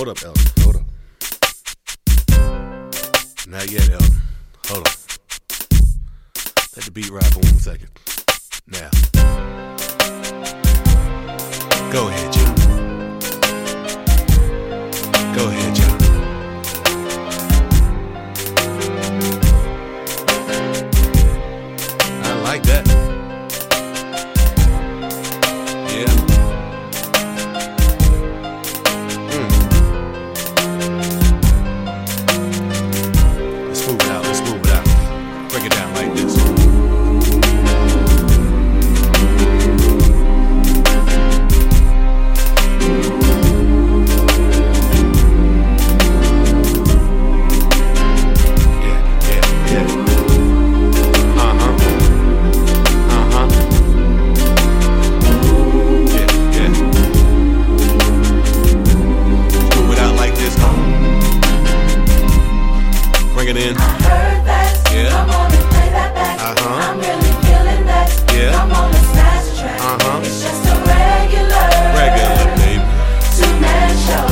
Hold up, Elton. Hold up. Not yet, Elton. Hold on. Let the beat ride for 1 second. Now. Go ahead, John. Go ahead, John. I like that. Yeah. Let's move it out. Let's move it out. Break it down like this. Bring it in. I heard that. Yeah. Come on and play that back. I'm really feeling that. Yeah. Come on and smash the track. It's just a regular baby. Two-man show.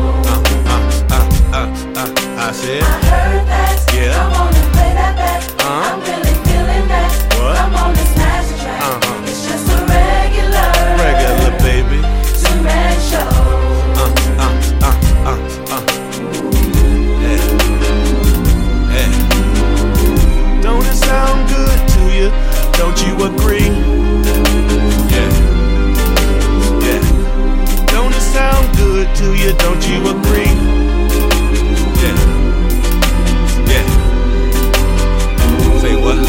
I said. I heard that. Yeah. Come on and play that back. I'm really feeling that. What? Come on and smash the track. It's just a regular baby. Two-man show. Don't it sound good to you? Don't you agree? Yeah. Yeah. Don't it sound good to you? Don't you agree? Yeah. Yeah. Say what?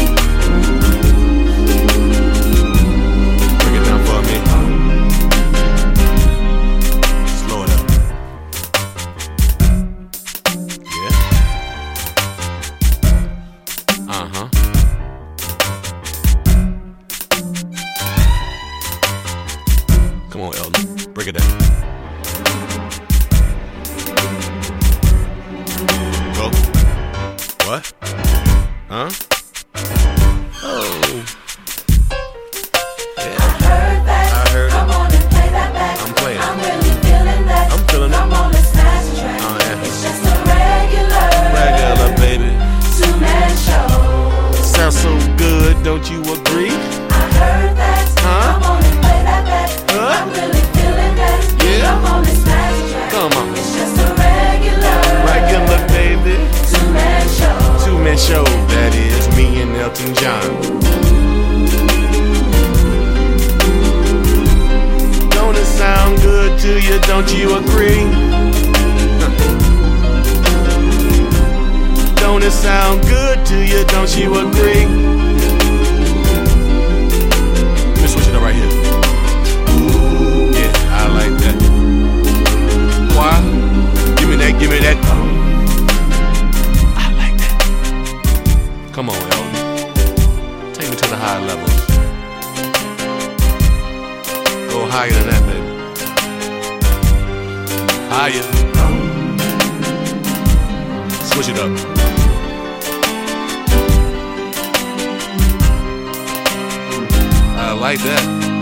Bring it down for me. Slow it up. Yeah. Come on, Elton. Break it down. Go. What? Huh? Oh. Yeah. I heard that. I heard it. Come on and play that back. I'm playing. I'm really feeling that. I'm feeling it. Come on and smash the track. Oh, yeah. It's just a regular baby. Two-man show. Sounds so good, don't you agree? I heard that. Huh? Come on and play that back. I'm really feeling that. Yeah. Come on and smash the track. Come on. It's just a regular baby. Two-man show. Two-man show, that is me and Elton John. Don't it sound good to you? Don't you agree? Don't it sound good to you? Don't you agree? Let me switch it up right here. Yeah, I like that. Why? Give me that, give me that. I like that. Come on, Elton. Take me to the high levels. Go higher than that, baby. Higher. Switch it up. I like that.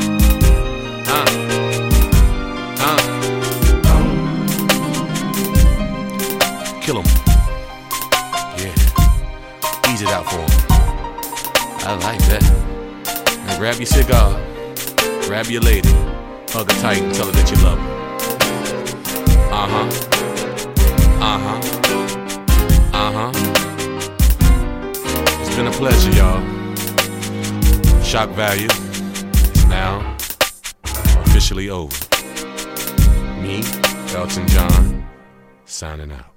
Kill him. Yeah. Ease it out for him. I like that. Now grab your cigar. Grab your lady. Hug her tight and tell her that you love her. It's been a pleasure, y'all. Shock value is now officially over. Me, Elton John, signing out.